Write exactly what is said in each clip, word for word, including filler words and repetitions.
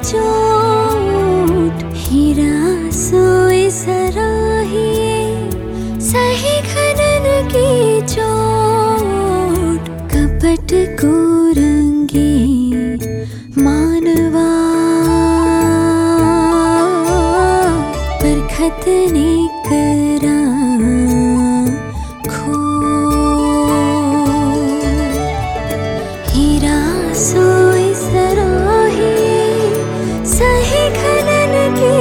चोट, हीरा सोई सराहिए सही खनन की चोट, कपट को रंगे मानवा परखत ने करा खो। हीरा सोई सराही सही खनन की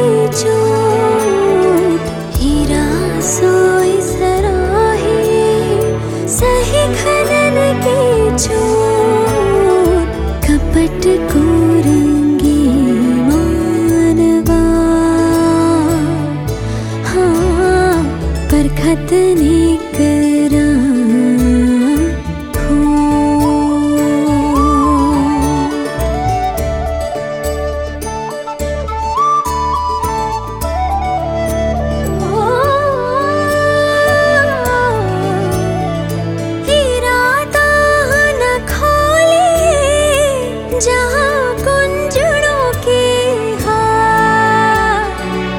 चोट, हीरा सोई सराही सही खनन की चोट, कपट को रंगे मानवा हाँ परखत ने करा जहाँ कुंजड़ों के हार,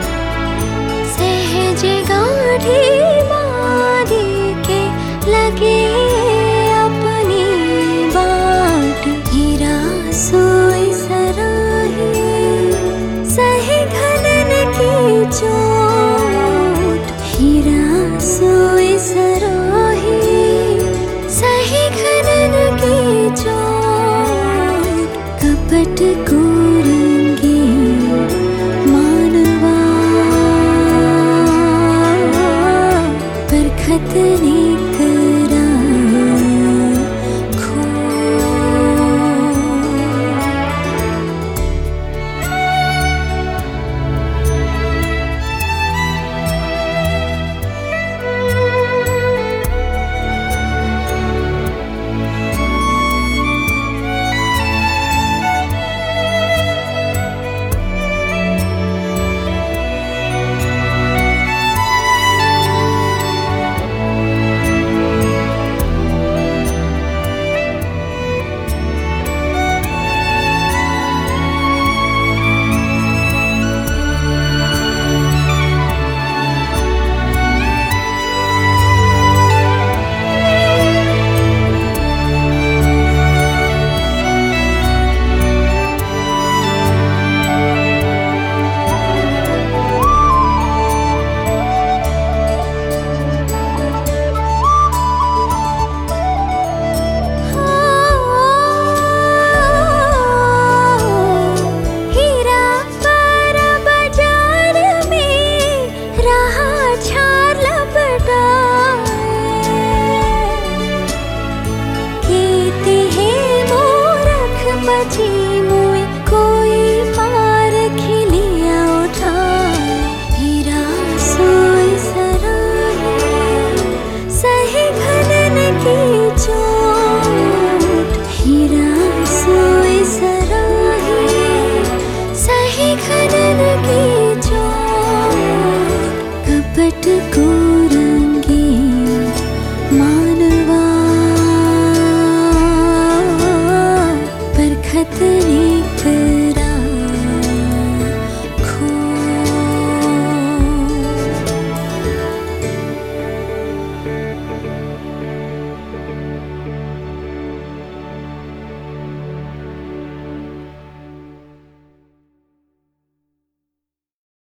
सहज गांठी बांधी के लगे अपनी बाट। हीरा सोई सराही सही खनन की चोट, हीरा सोई सराही सही खनन की चोट, कपट को